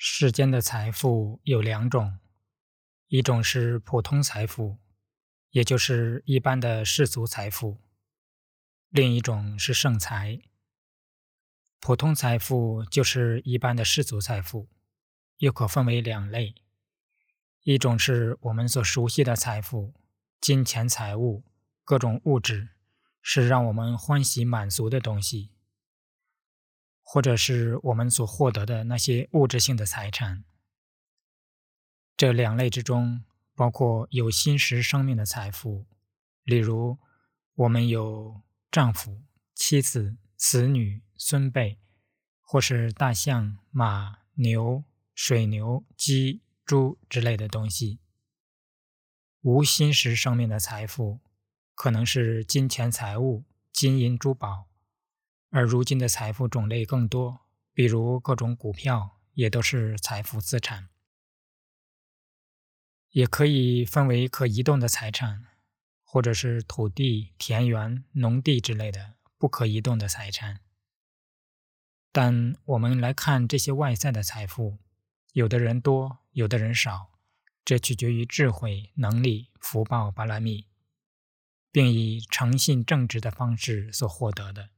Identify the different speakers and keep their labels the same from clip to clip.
Speaker 1: 世间的财富有两种，一种是普通财富，也就是一般的世俗财富；另一种是圣财。普通财富就是一般的世俗财富，又可分为两类：一种是我们所熟悉的财富，金钱财物，各种物质，是让我们欢喜满足的东西，或者是我们所获得的那些物质性的财产。这两类之中，包括有心识生命的财富，例如我们有丈夫、妻子、子女、孙辈，或是大象、马、牛、水牛、鸡、猪之类的东西。无心识生命的财富，可能是金钱财物、金银珠宝，而如今的财富种类更多，比如各种股票也都是财富资产。也可以分为可移动的财产，或者是土地、田园、农地之类的不可移动的财产。但我们来看这些外在的财富，有的人多，有的人少，这取决于智慧、能力、福报、巴拉密，并以诚信正直的方式所获得的。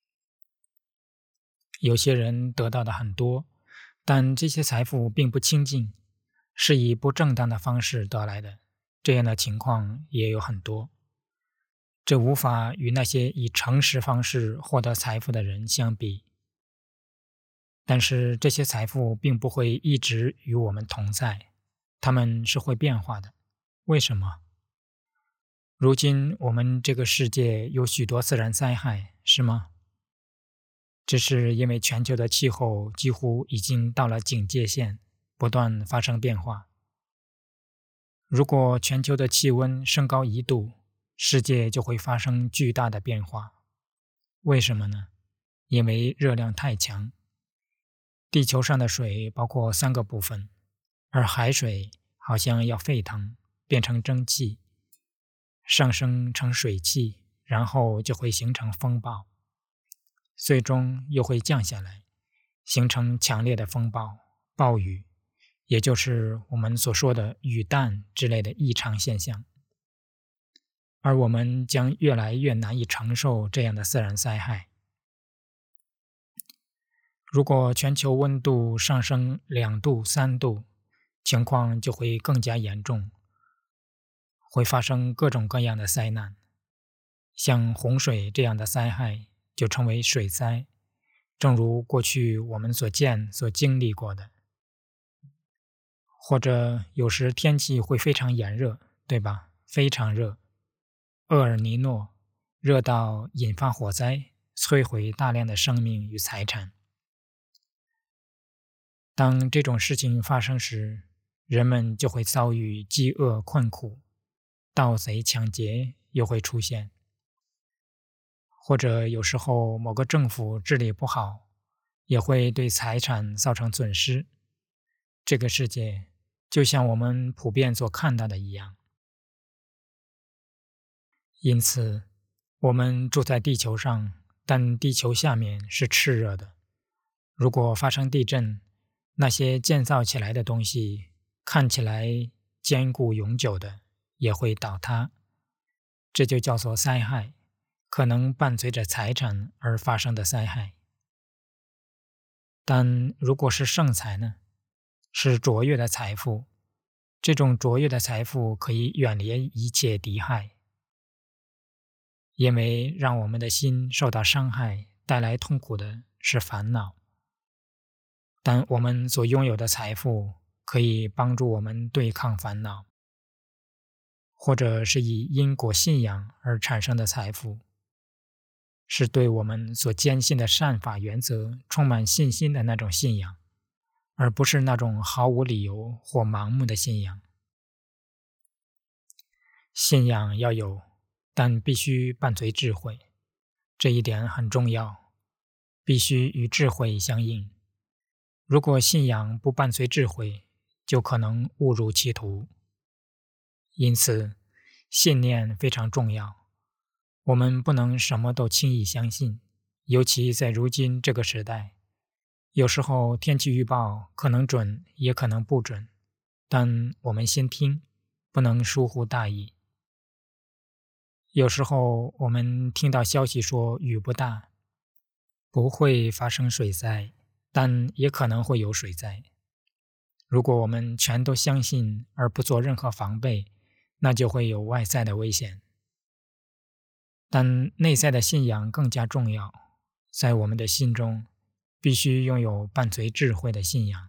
Speaker 1: 有些人得到的很多，但这些财富并不清净，是以不正当的方式得来的，这样的情况也有很多。这无法与那些以诚实方式获得财富的人相比。但是这些财富并不会一直与我们同在，它们是会变化的。为什么？如今我们这个世界有许多自然灾害，是吗？这是因为全球的气候几乎已经到了警戒线，不断发生变化。如果全球的气温升高1度，世界就会发生巨大的变化。为什么呢？因为热量太强。地球上的水包括3个部分，而海水好像要沸腾，变成蒸汽，上升成水汽，然后就会形成风暴，最终又会降下来，形成强烈的风暴、暴雨，也就是我们所说的雨弹之类的异常现象。而我们将越来越难以承受这样的自然灾害。如果全球温度上升2度、3度，情况就会更加严重，会发生各种各样的灾难。像洪水这样的灾害就称为水灾，正如过去我们所经历过的。或者有时天气会非常炎热，对吧？非常热。厄尔尼诺，热到引发火灾，摧毁大量的生命与财产。当这种事情发生时，人们就会遭遇饥饿困苦，盗贼抢劫又会出现。或者有时候某个政府治理不好，也会对财产造成损失。这个世界就像我们普遍所看到的一样。因此，我们住在地球上，但地球下面是炽热的。如果发生地震，那些建造起来的东西看起来坚固永久的，也会倒塌。这就叫做灾害，可能伴随着财产而发生的灾害。但如果是圣财呢？是卓越的财富，这种卓越的财富可以远离一切敌害。因为让我们的心受到伤害、带来痛苦的是烦恼。但我们所拥有的财富可以帮助我们对抗烦恼，或者是以因果信仰而产生的财富，是对我们所坚信的善法原则充满信心的那种信仰，而不是那种毫无理由或盲目的信仰。信仰要有，但必须伴随智慧，这一点很重要，必须与智慧相应。如果信仰不伴随智慧，就可能误入歧途。因此，信念非常重要。我们不能什么都轻易相信，尤其在如今这个时代， 有时候天气预报可能准，也可能不准，但我们先听，不能疏忽大意。有时候我们听到消息说雨不大，不会发生水灾，但也可能会有水灾。如果我们全都相信而不做任何防备，那就会有外在的危险。但内在的信仰更加重要，在我们的心中必须拥有伴随智慧的信仰。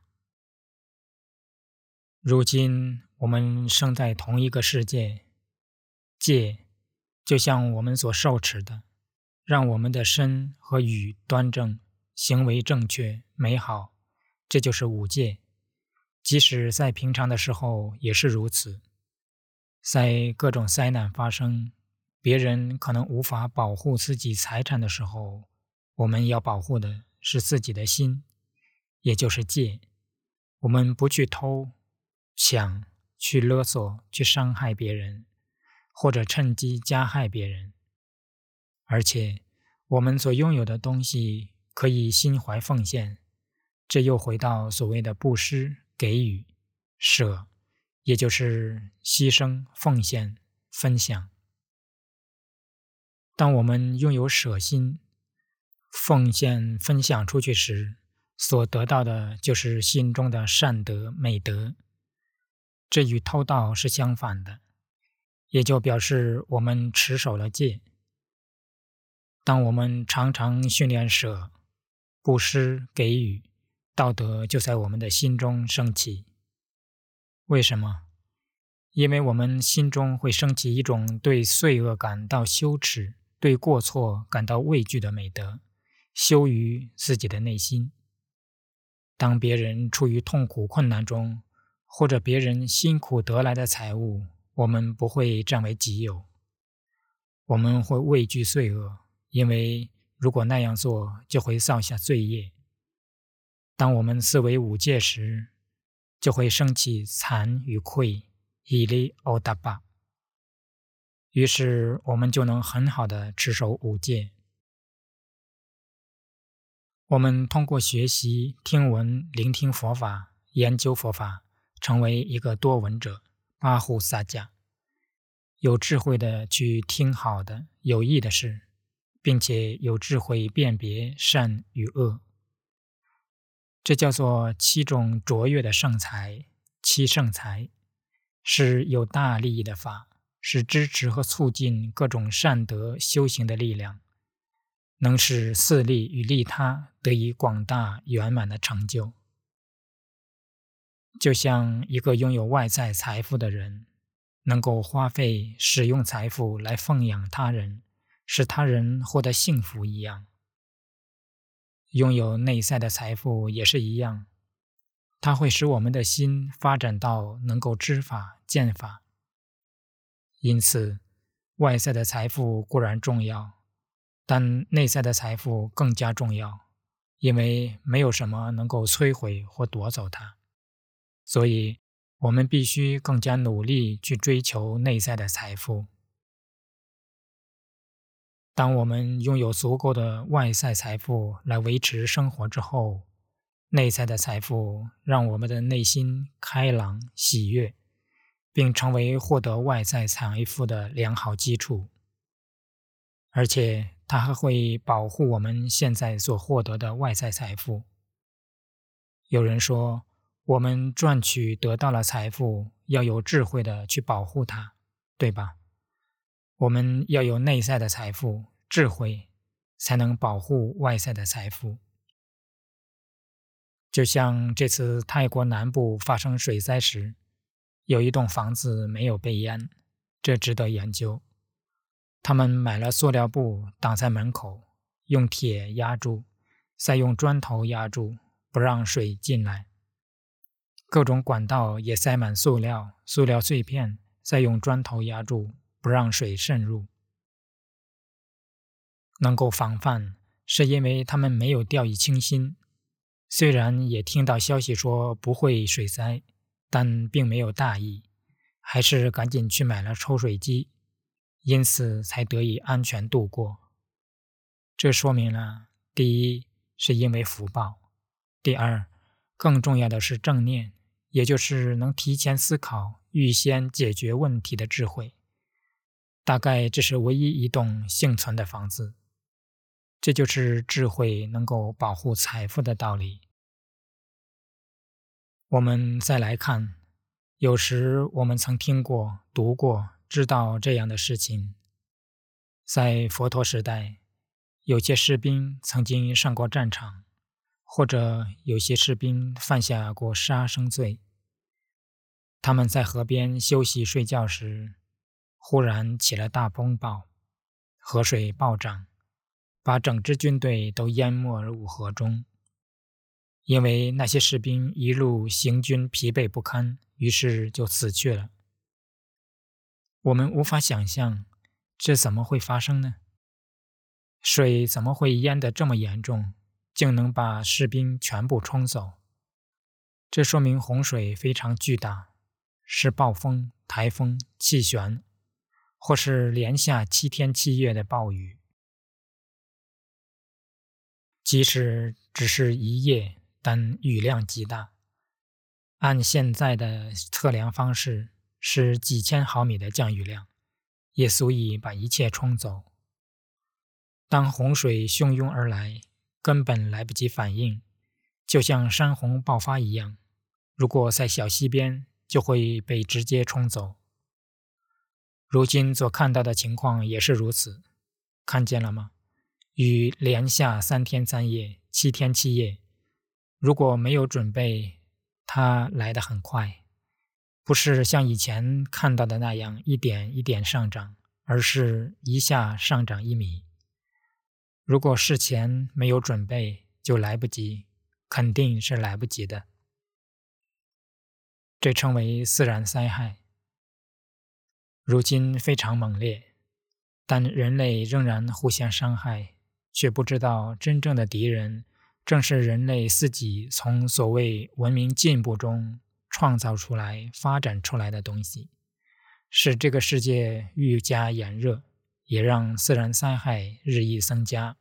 Speaker 1: 如今我们生在同一个世界，戒就像我们所受持的，让我们的身和语端正，行为正确美好，这就是五戒。即使在平常的时候也是如此。在各种灾难发生，别人可能无法保护自己财产的时候，我们要保护的是自己的心，也就是戒。我们不去偷、抢、去勒索、去伤害别人，或者趁机加害别人。而且，我们所拥有的东西可以心怀奉献，这又回到所谓的布施、给予、舍，也就是牺牲、奉献、分享。当我们拥有舍心，奉献、分享出去时，所得到的就是心中的善德、美德。这与偷盗是相反的，也就表示我们持守了戒。当我们常常训练舍、布施、给予，道德就在我们的心中升起。为什么？因为我们心中会升起一种对罪恶感到羞耻、对过错感到畏惧的美德，羞于自己的内心。当别人处于痛苦困难中，或者别人辛苦得来的财物，我们不会占为己有。我们会畏惧罪恶，因为如果那样做，就会造下罪业。当我们思维五戒时，就会升起惭与愧，以利欧达巴。于是我们就能很好的持守五戒。我们通过学习、听闻、聆听佛法、研究佛法，成为一个多闻者，巴护萨迦，有智慧的去听好的、有益的事，并且有智慧辨别善与恶。这叫做七种卓越的圣才，七圣才是有大利益的法，是支持和促进各种善德修行的力量，能使自利与利他得以广大圆满的成就。就像一个拥有外在财富的人，能够花费使用财富来奉养他人，使他人获得幸福一样。拥有内在的财富也是一样，它会使我们的心发展到能够知法、见法。因此，外在的财富固然重要，但内在的财富更加重要，因为没有什么能够摧毁或夺走它。所以，我们必须更加努力去追求内在的财富。当我们拥有足够的外在财富来维持生活之后，内在的财富让我们的内心开朗、喜悦，并成为获得外在财富的良好基础。而且，它还会保护我们现在所获得的外在财富。有人说，我们赚取得到了财富，要有智慧的去保护它，对吧？我们要有内在的财富、智慧，才能保护外在的财富。就像这次泰国南部发生水灾时，有一栋房子没有被淹，这值得研究。他们买了塑料布挡在门口，用铁压住，再用砖头压住，不让水进来。各种管道也塞满塑料碎片，再用砖头压住，不让水渗入。能够防范，是因为他们没有掉以轻心。虽然也听到消息说不会水灾，但并没有大意，还是赶紧去买了抽水机，因此才得以安全度过。这说明了，第一，是因为福报； 第二，更重要的是正念，也就是能提前思考、预先解决问题的智慧。大概这是唯一一栋幸存的房子。这就是智慧能够保护财富的道理。我们再来看，有时我们曾听过、读过、知道这样的事情。在佛陀时代，有些士兵曾经上过战场，或者有些士兵犯下过杀生罪。他们在河边休息睡觉时，忽然起了大风暴，河水暴涨，把整支军队都淹没入河中。因为那些士兵一路行军疲惫不堪，于是就死去了。我们无法想象这怎么会发生呢？水怎么会淹得这么严重，竟能把士兵全部冲走？这说明洪水非常巨大，是暴风、台风、气旋，或是连下7天7夜的暴雨。即使只是一夜，但雨量极大。按现在的测量方式，是几千毫米的降雨量，也足以把一切冲走。当洪水汹涌而来，根本来不及反应，就像山洪爆发一样，如果在小溪边，就会被直接冲走。如今所看到的情况也是如此，看见了吗？雨连下3天3夜、7天7夜，如果没有准备，它来得很快，不是像以前看到的那样一点一点上涨，而是一下上涨1米。如果事前没有准备，就来不及，肯定是来不及的。这称为自然灾害。如今非常猛烈，但人类仍然互相伤害，却不知道真正的敌人正是人类自己从所谓文明进步中创造出来、发展出来的东西，使这个世界愈加炎热，也让自然灾害日益增加。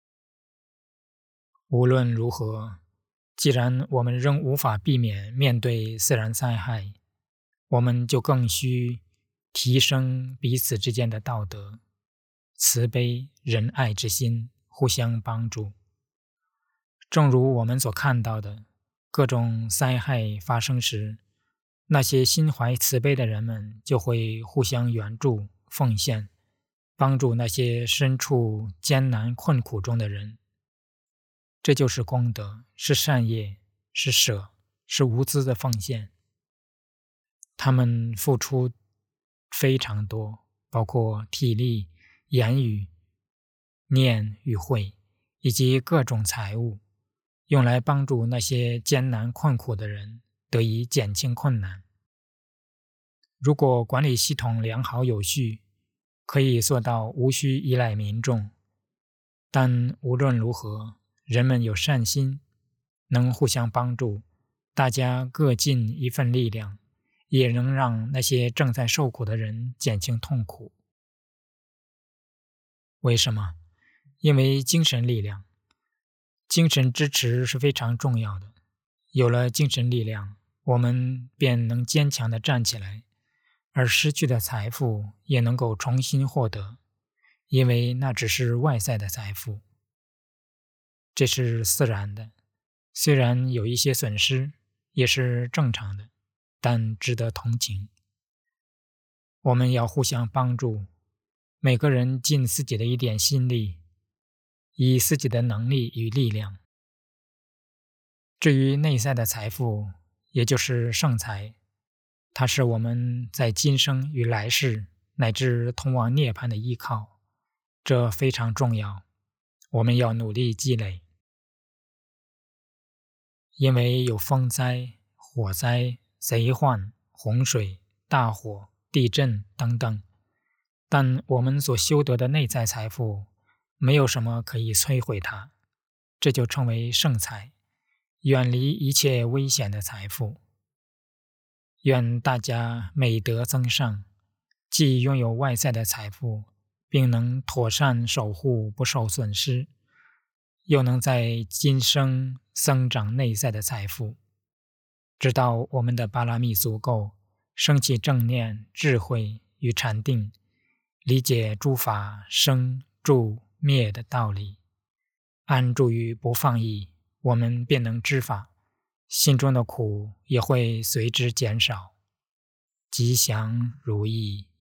Speaker 1: 无论如何，既然我们仍无法避免面对自然灾害，我们就更需提升彼此之间的道德、慈悲、仁爱之心，互相帮助。正如我们所看到的，各种灾害发生时，那些心怀慈悲的人们就会互相援助、奉献，帮助那些身处艰难困苦中的人。这就是功德，是善业，是舍，是无私的奉献。他们付出非常多，包括体力、言语、念与慧，以及各种财物，用来帮助那些艰难困苦的人得以减轻困难。如果管理系统良好有序，可以做到无需依赖民众。但无论如何，人们有善心，能互相帮助，大家各尽一份力量，也能让那些正在受苦的人减轻痛苦。为什么？因为精神力量、精神支持是非常重要的。有了精神力量，我们便能坚强地站起来，而失去的财富也能够重新获得，因为那只是外在的财富。这是自然的，虽然有一些损失，也是正常的，但值得同情。我们要互相帮助，每个人尽自己的一点心力，以自己的能力与力量。至于内在的财富，也就是圣财，它是我们在今生与来世乃至通往涅槃的依靠，这非常重要，我们要努力积累。因为有风灾、火灾、贼患、洪水、大火、地震等等，但我们所修得的内在财富，没有什么可以摧毁它，这就称为圣财，远离一切危险的财富。愿大家美德增上，既拥有外在的财富，并能妥善守护不受损失， 又能在今生增长内在的财富，直到我们的巴拉密足够，升起正念、智慧与禅定，理解诸法生住灭的道理，安住于不放逸，我们便能知法，心中的苦也会随之减少。吉祥如意。